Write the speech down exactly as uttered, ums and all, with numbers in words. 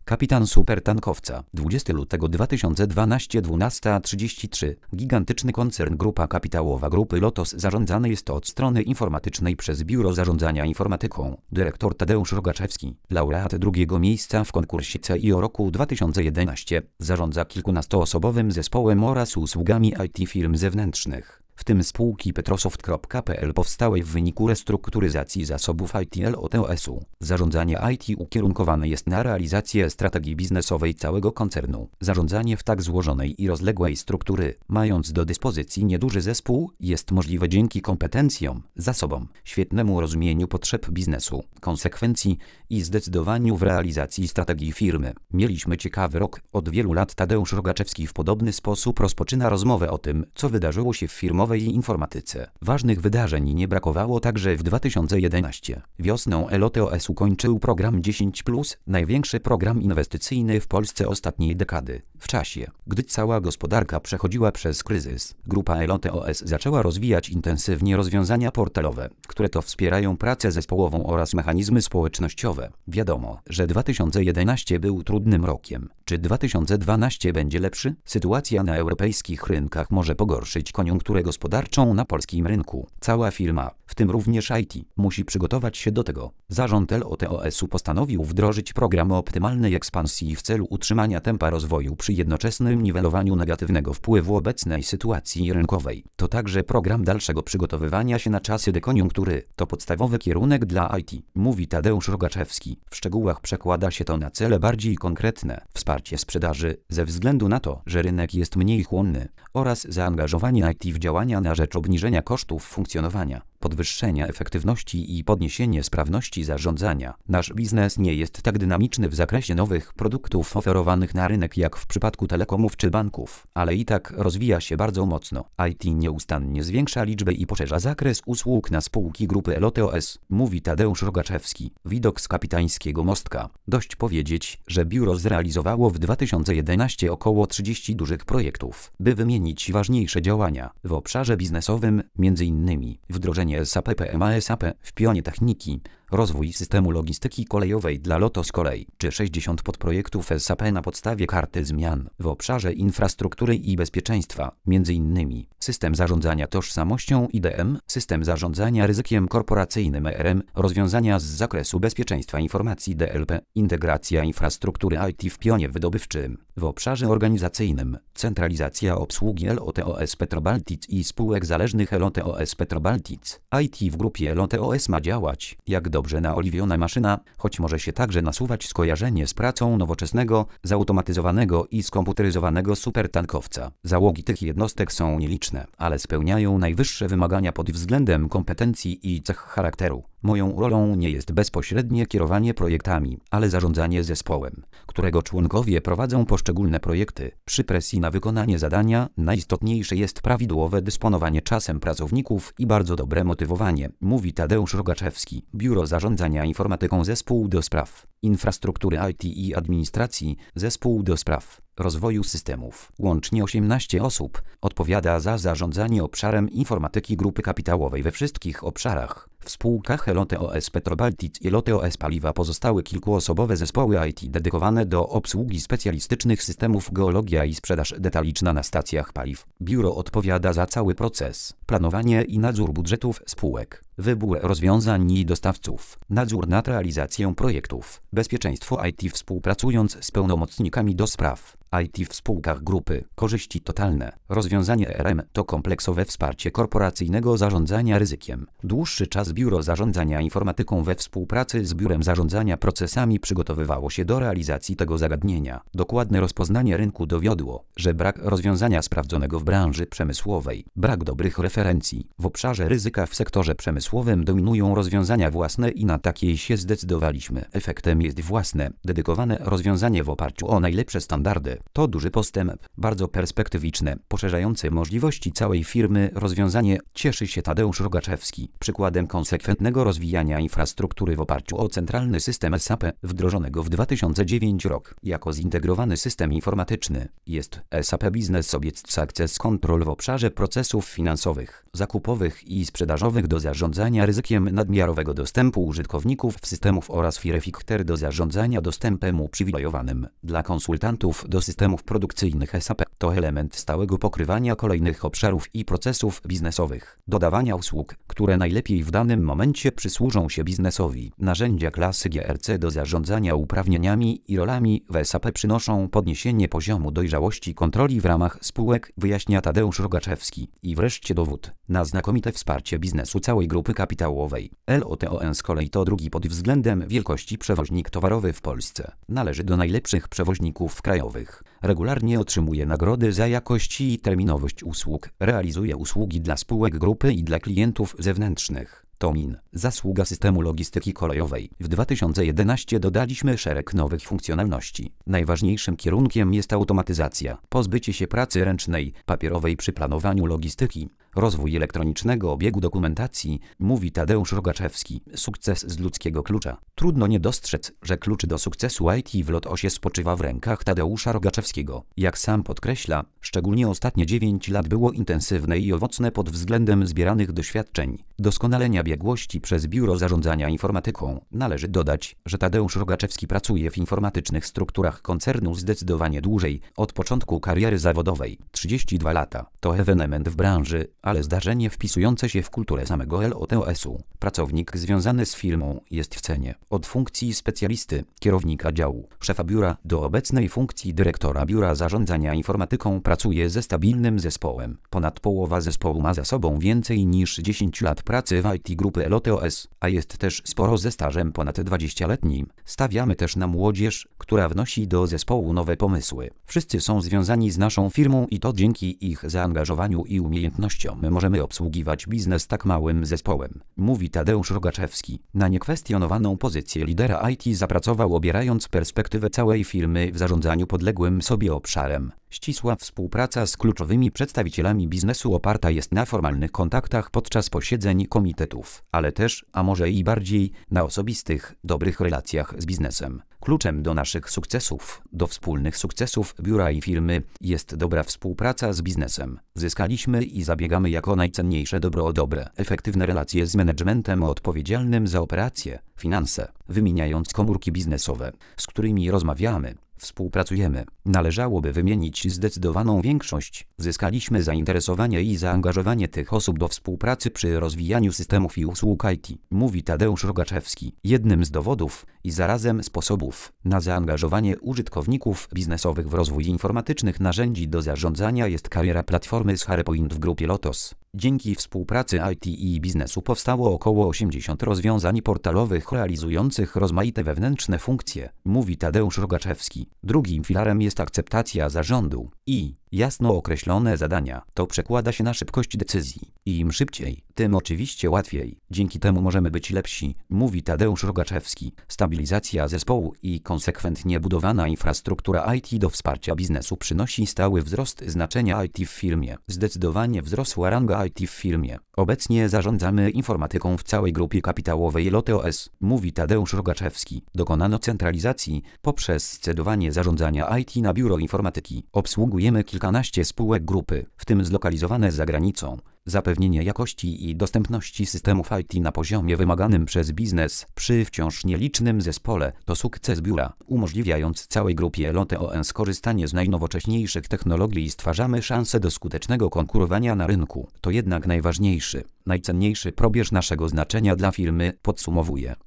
Kapitan supertankowca. dwudziestego lutego dwa tysiące dwunastego, dwunasta trzydzieści trzy. Gigantyczny koncern Grupa Kapitałowa Grupy Lotos zarządzany jest od strony informatycznej przez Biuro Zarządzania Informatyką. Dyrektor Tadeusz Rogaczewski, laureat drugiego miejsca w konkursie C I O roku dwa tysiące jedenastego, zarządza kilkunastoosobowym zespołem oraz usługami I T firm zewnętrznych, w tym spółki Petrosoft kropka p l powstałej w wyniku restrukturyzacji zasobów I T LOTOS-u. Zarządzanie I T ukierunkowane jest na realizację strategii biznesowej całego koncernu. Zarządzanie w tak złożonej i rozległej struktury, mając do dyspozycji nieduży zespół, jest możliwe dzięki kompetencjom, zasobom, świetnemu rozumieniu potrzeb biznesu, konsekwencji i zdecydowaniu w realizacji strategii firmy. Mieliśmy ciekawy rok. Od wielu lat Tadeusz Rogaczewski w podobny sposób rozpoczyna rozmowę o tym, co wydarzyło się w firmowej informatyce. Ważnych wydarzeń nie brakowało także w dwa tysiące jedenastego. Wiosną LOTOS ukończył program dziesięć plus, największy program inwestycyjny w Polsce ostatniej dekady. W czasie, gdy cała gospodarka przechodziła przez kryzys, grupa LOTOS zaczęła rozwijać intensywnie rozwiązania portalowe, które to wspierają pracę zespołową oraz mechanizmy społecznościowe. Wiadomo, że dwa tysiące jedenasty był trudnym rokiem. Czy dwa tysiące dwunasty będzie lepszy? Sytuacja na europejskich rynkach może pogorszyć koniunkturę gospodarczą na polskim rynku. Cała firma, w tym również I T, musi przygotować się do tego. Zarząd LOTOS-u postanowił wdrożyć program optymalnej ekspansji w celu utrzymania tempa rozwoju przy jednoczesnym niwelowaniu negatywnego wpływu obecnej sytuacji rynkowej. To także program dalszego przygotowywania się na czasy dekoniunktury. To podstawowy kierunek dla I T, mówi Tadeusz Rogaczewski. W szczegółach przekłada się to na cele bardziej konkretne: wsparcie sprzedaży, ze względu na to, że rynek jest mniej chłonny, oraz zaangażowanie I T w działania na rzecz obniżenia kosztów funkcjonowania, podwyższenia efektywności i podniesienie sprawności zarządzania. Nasz biznes nie jest tak dynamiczny w zakresie nowych produktów oferowanych na rynek jak w przypadku telekomów czy banków, ale i tak rozwija się bardzo mocno. I T nieustannie zwiększa liczbę i poszerza zakres usług na spółki grupy LOTOS, mówi Tadeusz Rogaczewski. Widok z kapitańskiego mostka. Dość powiedzieć, że biuro zrealizowało w dwa tysiące jedenastym około trzydziestu dużych projektów. By wymienić ważniejsze działania w obszarze biznesowym, między innymi wdrożenie S A P P M A S A P w pionie techniki, rozwój systemu logistyki kolejowej dla Lotos Kolej, czy sześćdziesiąt podprojektów S A P na podstawie karty zmian w obszarze infrastruktury i bezpieczeństwa, między innymi system zarządzania tożsamością I D M, system zarządzania ryzykiem korporacyjnym E R M, rozwiązania z zakresu bezpieczeństwa informacji D L P, integracja infrastruktury I T w pionie wydobywczym. W obszarze organizacyjnym centralizacja obsługi LOTOS Petrobaltic i spółek zależnych LOTOS Petrobaltic. I T w grupie LOTOS ma działać jak dobrze naoliwiona maszyna, choć może się także nasuwać skojarzenie z pracą nowoczesnego, zautomatyzowanego i skomputeryzowanego supertankowca. Załogi tych jednostek są nieliczne, ale spełniają najwyższe wymagania pod względem kompetencji i cech charakteru. Moją rolą nie jest bezpośrednie kierowanie projektami, ale zarządzanie zespołem, którego członkowie prowadzą poszczególne projekty. Przy presji na wykonanie zadania najistotniejsze jest prawidłowe dysponowanie czasem pracowników i bardzo dobre motywowanie, mówi Tadeusz Rogaczewski. Biuro Zarządzania Informatyką, Zespół do spraw infrastruktury I T i administracji, Zespół do spraw rozwoju systemów. Łącznie osiemnaście osób odpowiada za zarządzanie obszarem informatyki grupy kapitałowej we wszystkich obszarach. W spółkach LOTOS Petrobaltic i LOTOS Paliwa pozostały kilkuosobowe zespoły I T dedykowane do obsługi specjalistycznych systemów geologia i sprzedaż detaliczna na stacjach paliw. Biuro odpowiada za cały proces, planowanie i nadzór budżetów spółek, wybór rozwiązań i dostawców, nadzór nad realizacją projektów, bezpieczeństwo I T współpracując z pełnomocnikami do spraw I T w spółkach grupy, korzyści totalne. Rozwiązanie E R M to kompleksowe wsparcie korporacyjnego zarządzania ryzykiem. Dłuższy czas Biuro Zarządzania Informatyką we współpracy z Biurem Zarządzania Procesami przygotowywało się do realizacji tego zagadnienia. Dokładne rozpoznanie rynku dowiodło, że brak rozwiązania sprawdzonego w branży przemysłowej, brak dobrych referencji w obszarze ryzyka w sektorze przemysłowym dominują rozwiązania własne i na takie się zdecydowaliśmy. Efektem jest własne, dedykowane rozwiązanie w oparciu o najlepsze standardy. To duży postęp, bardzo perspektywiczne, poszerzające możliwości całej firmy rozwiązanie, cieszy się Tadeusz Rogaczewski. Przykładem konsekwentnego rozwijania infrastruktury w oparciu o centralny system S A P, wdrożonego w dwa tysiące dziewiątym roku jako zintegrowany system informatyczny. Jest S A P Business Object Access Control w obszarze procesów finansowych, zakupowych i sprzedażowych do zarządzania ryzykiem nadmiarowego dostępu użytkowników w systemów oraz Firefighter do zarządzania dostępem uprzywilejowanym. Dla konsultantów do systemów produkcyjnych S A P to element stałego pokrywania kolejnych obszarów i procesów biznesowych, dodawania usług, które najlepiej w danym momencie przysłużą się biznesowi. Narzędzia klasy G R C do zarządzania uprawnieniami i rolami w S A P przynoszą podniesienie poziomu dojrzałości kontroli w ramach spółek, wyjaśnia Tadeusz Rogaczewski. I wreszcie dowód na znakomite wsparcie biznesu całej grupy kapitałowej. LOTOS z kolei to drugi pod względem wielkości przewoźnik towarowy w Polsce. Należy do najlepszych przewoźników krajowych. Regularnie otrzymuje nagrody za jakość i terminowość usług. Realizuje usługi dla spółek grupy i dla klientów zewnętrznych. To min. Zasługa systemu logistyki kolejowej. W dwa tysiące jedenastym dodaliśmy szereg nowych funkcjonalności. Najważniejszym kierunkiem jest automatyzacja, pozbycie się pracy ręcznej, papierowej przy planowaniu logistyki, rozwój elektronicznego obiegu dokumentacji, mówi Tadeusz Rogaczewski. Sukces z ludzkiego klucza. Trudno nie dostrzec, że klucz do sukcesu I T w Lotosie spoczywa w rękach Tadeusza Rogaczewskiego. Jak sam podkreśla, szczególnie ostatnie dziewięć lat było intensywne i owocne pod względem zbieranych doświadczeń, doskonalenia biegłości przez Biuro Zarządzania Informatyką. Należy dodać, że Tadeusz Rogaczewski pracuje w informatycznych strukturach koncernu zdecydowanie dłużej, od początku kariery zawodowej. trzydzieści dwa lata. To ewenement w branży, ale zdarzenie wpisujące się w kulturę samego LOTOS-u. Pracownik związany z firmą jest w cenie. Od funkcji specjalisty, kierownika działu, szefa biura do obecnej funkcji dyrektora Biura Zarządzania Informatyką pracuje ze stabilnym zespołem. Ponad połowa zespołu ma za sobą więcej niż dziesięć lat pracy w I T grupy LOTOS, a jest też sporo ze stażem ponad dwudziestoletnim. Stawiamy też na młodzież, która wnosi do zespołu nowe pomysły. Wszyscy są związani z naszą firmą i to dzięki ich zaangażowaniu i umiejętnościom my możemy obsługiwać biznes tak małym zespołem, mówi Tadeusz Rogaczewski. Na niekwestionowaną pozycję lidera I T zapracował, obierając perspektywę całej firmy w zarządzaniu podległym sobie obszarem. Ścisła współpraca z kluczowymi przedstawicielami biznesu oparta jest na formalnych kontaktach podczas posiedzeń komitetów, ale też, a może i bardziej, na osobistych, dobrych relacjach z biznesem. Kluczem do naszych sukcesów, do wspólnych sukcesów biura i firmy jest dobra współpraca z biznesem. Zyskaliśmy i zabiegamy jako najcenniejsze dobro o dobre, efektywne relacje z managementem odpowiedzialnym za operacje, finanse, wymieniając komórki biznesowe, z którymi rozmawiamy, współpracujemy. Należałoby wymienić zdecydowaną większość. Zyskaliśmy zainteresowanie i zaangażowanie tych osób do współpracy przy rozwijaniu systemów i usług I T, mówi Tadeusz Rogaczewski. Jednym z dowodów i zarazem sposobów na zaangażowanie użytkowników biznesowych w rozwój informatycznych narzędzi do zarządzania jest kariera platformy SharePoint w grupie Lotos. Dzięki współpracy I T i biznesu powstało około osiemdziesiąt rozwiązań portalowych realizujących rozmaite wewnętrzne funkcje, mówi Tadeusz Rogaczewski. Drugim filarem jest akceptacja zarządu i jasno określone zadania. To przekłada się na szybkość decyzji. Im szybciej, tym oczywiście łatwiej. Dzięki temu możemy być lepsi, mówi Tadeusz Rogaczewski. Stabilizacja zespołu i konsekwentnie budowana infrastruktura I T do wsparcia biznesu przynosi stały wzrost znaczenia I T w firmie. Zdecydowanie wzrosła ranga I T w firmie. Obecnie zarządzamy informatyką w całej grupie kapitałowej LOTOS, mówi Tadeusz Rogaczewski. Dokonano centralizacji poprzez scedowanie zarządzania I T na biuro informatyki. Obsługujemy kilkanaście spółek grupy, w tym zlokalizowane za granicą. Zapewnienie jakości i dostępności systemów I T na poziomie wymaganym przez biznes przy wciąż nielicznym zespole to sukces biura. Umożliwiając całej grupie LOTOS korzystanie z najnowocześniejszych technologii stwarzamy szansę do skutecznego konkurowania na rynku. To jednak najważniejszy, najcenniejszy probierz naszego znaczenia dla firmy, podsumowuje.